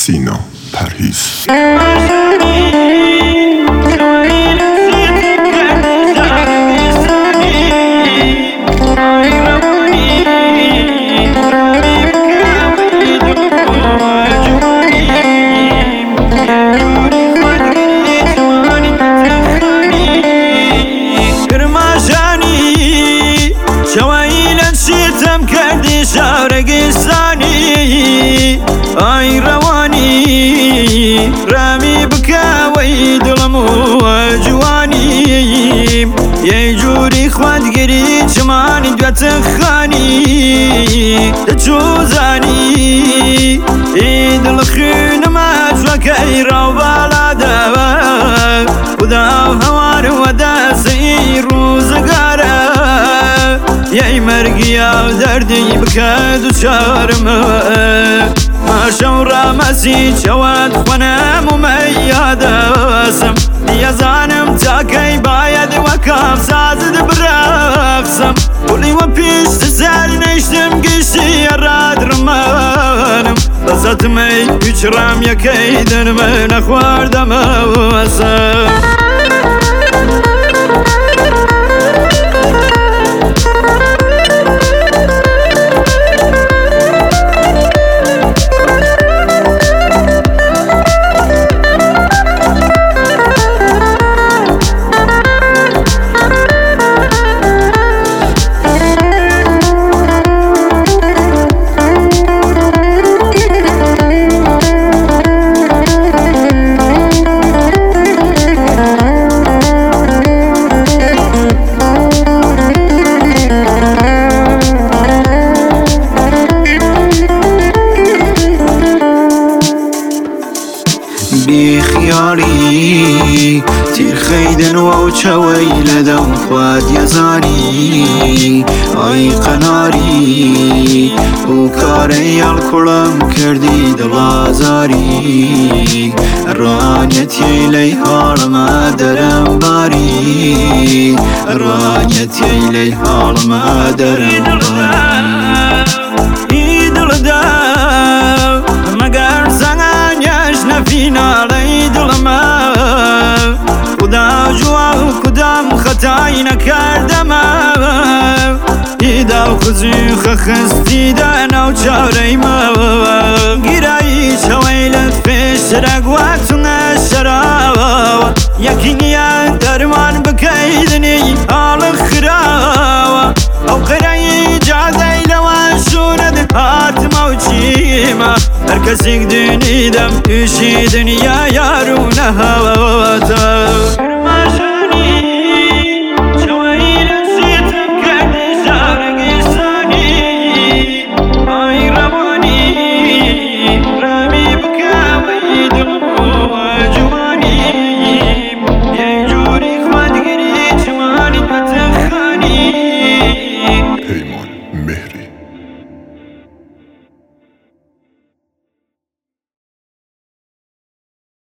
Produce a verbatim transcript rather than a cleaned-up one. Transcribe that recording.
سینا پرهیز. ئای ڕەوانی ڕامی بکەوەی دڵم و جوانیم یەی جووری خوادگەری چمانی دواتە خانی دەچوو زانی ئی دڵ خوێنمە جوەکەی ڕاوباڵادەوە خدا هەوار وەدەسەی ڕووزگارە یەی مەرگیا دەردی بکە دووچارمەوە ماشەو ڕامەسی چەوەت خوەنەم و مەیادەسم دیەزانم چاکەی باید وەکام سازت برەخسم وڵیوە پیشتە سەر نەیشتم گشتی ڕادڕمانم بەسەتمەی هیچ ڕامیەکەی دەنمە نەخواردەمەوەسم بیخیاری تیر خەیدن و چەوەی لەدەم خواد یەزانی ئای قەناری و کارەی هەڵکوڵم کردی دڵازاری ڕوانەتی لەی هاڵمە دەرەم باری ڕوانەتی لەی هاڵمە دەرەم باری دڵدا مەگەر زەنگانیەش نەفیناڵەی دڵمە خدا جووا و کدام خەتای نەکردەمە ئیدا و خوزی خەخستیدا ناو چاورەیمەوە گیرایی چەوەی لەت پێشترە گواتونە شەراوە یەکی نییە دەرمان بکەیدنی هاڵە خراوە ئەو قەرەی جادەی لەوە شوونەت هاتمە و چیمە هەر کەسێک دێنیدەم تووشی دنیا یار و نەهەوەتە